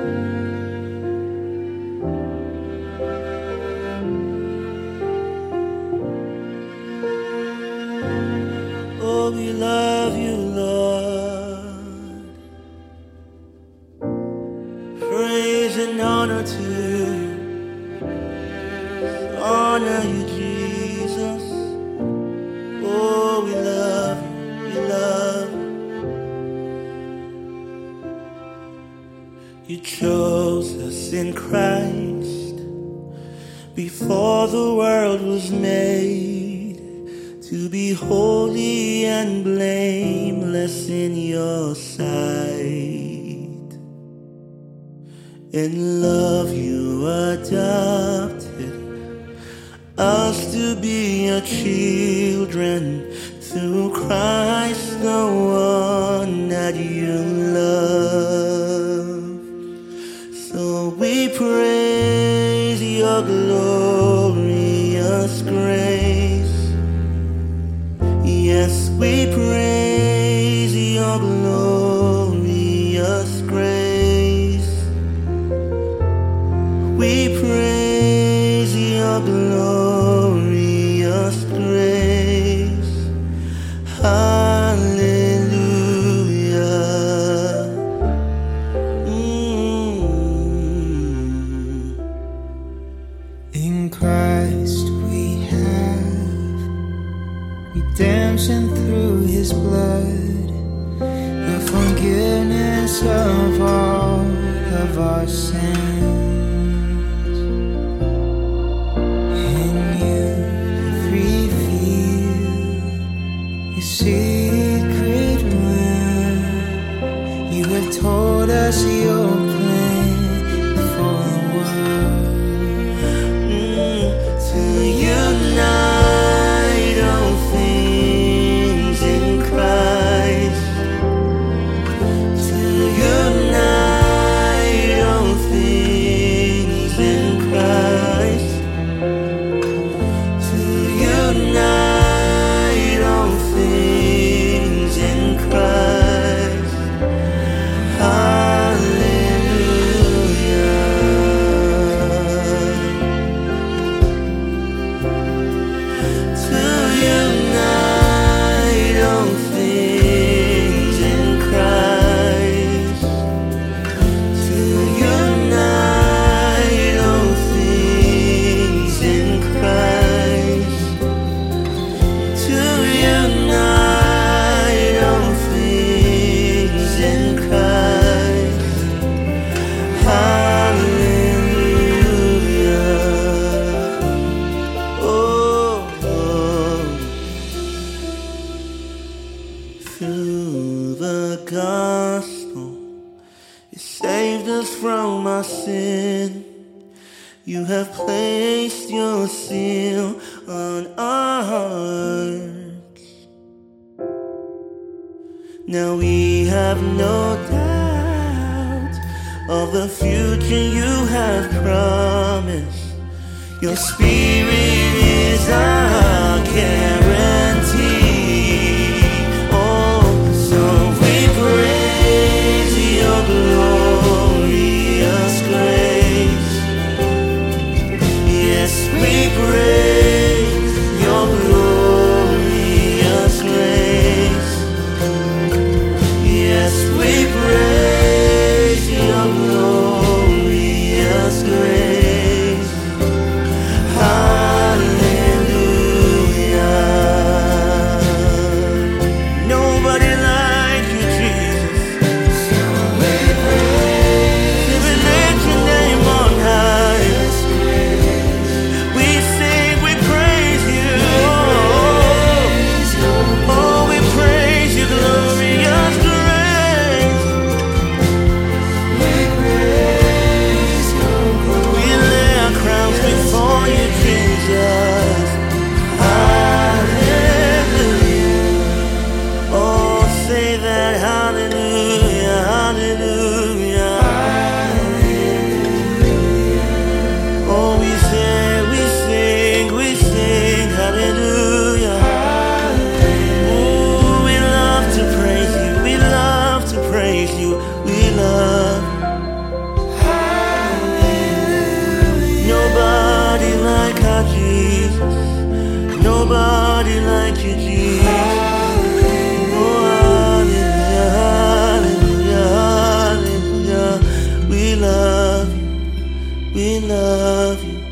Oh, we love you, Lord. Praise and honor to you. Honor you, Jesus. Oh, we love you, we love you. You chose us in Christ before the world was made, to be holy and blameless in your sight. In love you adopted us to be your children, through Christ the one that you love. So we praise your glorious grace. Yes, we praise your glorious grace. We praise your glorious grace. Hallelujah. In Christ we have redemption through his blood, the forgiveness of all of our sins. In you revealed your secret will. You have told us your plan for the world. To unite all things in Christ. To unite all things in Christ. To unite all things in Christ. Hallelujah. To unite all things in Christ. To unite all things in Christ. To unite all things in Christ. Hallelujah. Oh, through the gospel, you saved us from our sin. You have placed your seal on our hearts. Now we have no doubt of the future you have promised. Your spirit is our guarantee. Oh, so we praise your glorious grace. Yes, we praise your glorious grace. Yes, we praise your glorious grace. Hallelujah. love you.